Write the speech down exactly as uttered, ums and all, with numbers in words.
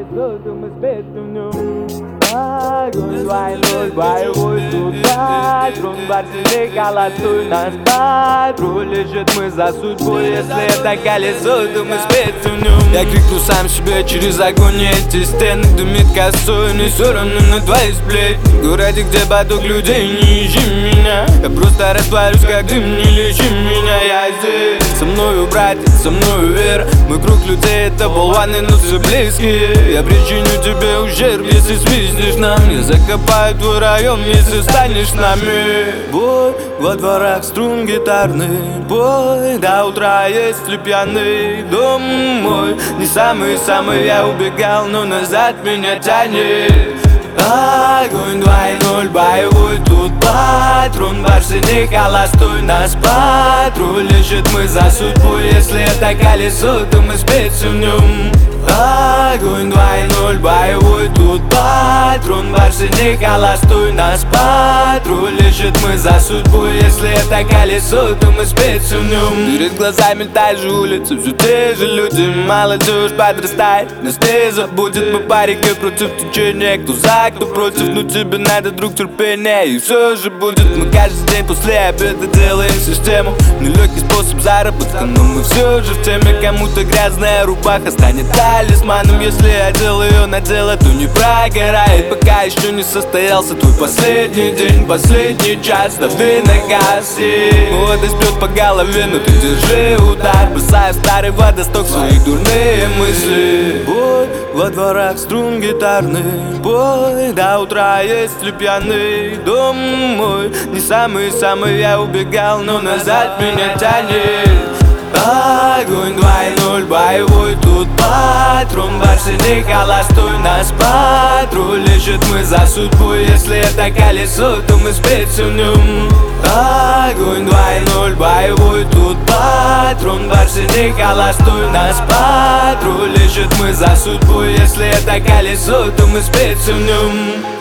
колесо, мы спеть в нем. Огонь двойной, боевой тут патрон. В арсенале холостой нас патруль. Лежит мы за судьбой, если это колесо, то мы спеть в нем. Я крикну сам себе через огонь, эти стены дымит косой. Но все равно на твои сплетни. В городе, где поток людей, не ищи меня. Я просто растворюсь, как дым, не лечи меня. Я здесь, со мною братья, со мною вера. Мой круг людей это болваны, но все близкие. Я причиню тебе ущерб, если свистнешь нам. Я закопаю твой район, если станешь нами. Бой во дворах, струн гитарный бой. До утра, если пьяный дом мой. Не самый-самый я убегал, но назад меня тянет. Огонь двойной, боевой тут патрон. В арсенале холостой нас патруль. Лежит мы за судьбу, если это колесо, то мы спеть в нем. Огонь двойной, боевой тут патрон. В арсенале холостой нас патруль. Лежит мы за судьбу, если это колесо, то мы спеть в нем. Перед глазами та же улица, все те же люди. Молодежь подрастает, нас не забудет. Мы по реке против течения, кто за, кто против. Но тебе надо, друг, терпения, и все же будет. Мы каждый день после обеда делаем систему. Нелегкий способ заработка, но мы все же в теме. Кому-то грязная рубаха станет талисманом. Если одел ее на дело, то не прогорает. Пока еще не состоялся твой последний день, последний час, дави на газ. Молодость бьет по голове, но ты держи удар. Бросая в старый водосток свои дурные мысли. Бой во дворах, струн гитарный бой. До утра, если пьяный дом мой. Не самый-самый я убегал, но назад меня тянет. Огонь двойной, боевой тут патрон. В арсенале холостой нас патруль. Лежит мы за судьбу, если это колесо, то мы спеть в нем. Огонь двойной, боевой тут патрон. В арсенале холостой нас патруль. Лежит мы за судьбу, если это колесо, то мы спеть в нем.